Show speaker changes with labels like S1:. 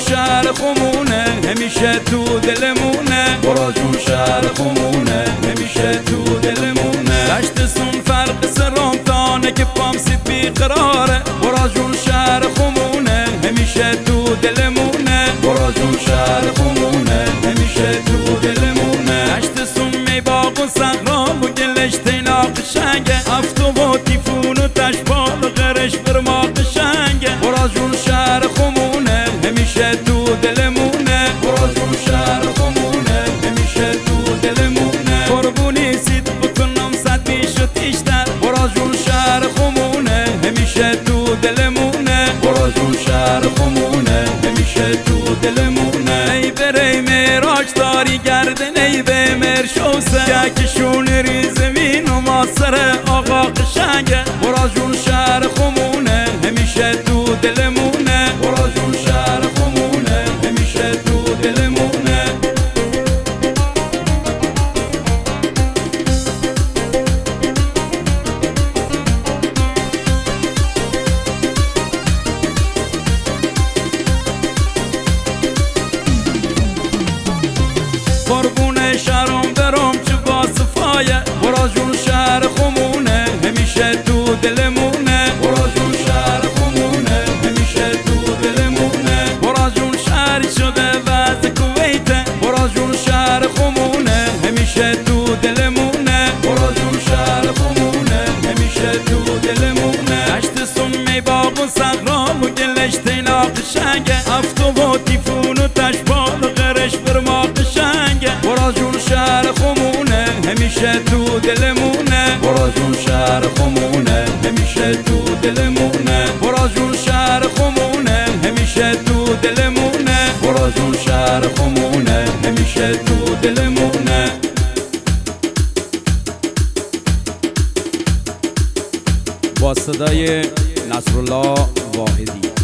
S1: شهر خمونه همیشه تو دلمونه، برا جون شهر خمونه همیشه تو دلمونه. دشت سون فرق سرامتانه که پام سید بیقراره، برا جون شهر خمونه همیشه تو دلمونه، برا جون شهر خمونه همیشه تو دلمونه. دشت سون می باغ و صحرا و گلش تینا قشنگه، هفتو و تیفون و تشبال و غرش برما قشنگه، برا جون شهر خمونه همیشه تو دلمونه، برا جون شهر خمونه همیشه تو دلمونه. قربونی سید بکنم صد بیش و تیشتر، برا جون شهر خمونه همیشه تو دلمونه، برا جون شهر خمونه همیشه تو دلمونه. ای بره میراج داری گردن ای به مرشوسه، یکشون ری زمین و ما سر آقا قشنگه، برا جون شهر خمونه همیشه تو دلمونه، برا جون شهر خمونه همیشه تو دلمونه. قربون شهرم برم چه با صفایه، برا جون شهر خمونه همیشه تو دلمونه، برا جون شهر خمونه همیشه تو دلمونه. برا جون شهر شده وضع کویته، برا جون شهر خمونه همیشه تو دلمونه، برا جون شهر خمونه همیشه تو دلمونه. دشت سون می باغ و صحرا و گلش تینا قشنگه، هفتو و تیفون و تشبال و غرش برما قشنگه، برا جون شهر خمونه همیشه تو دلمونه، برا جون شهر خمونه همیشه تو دلمونه، برا جون شهر خمونه همیشه تو دلمونه، برا جون شهر خمونه همیشه تو دلمونه.
S2: با صدای نصرالله واحدی.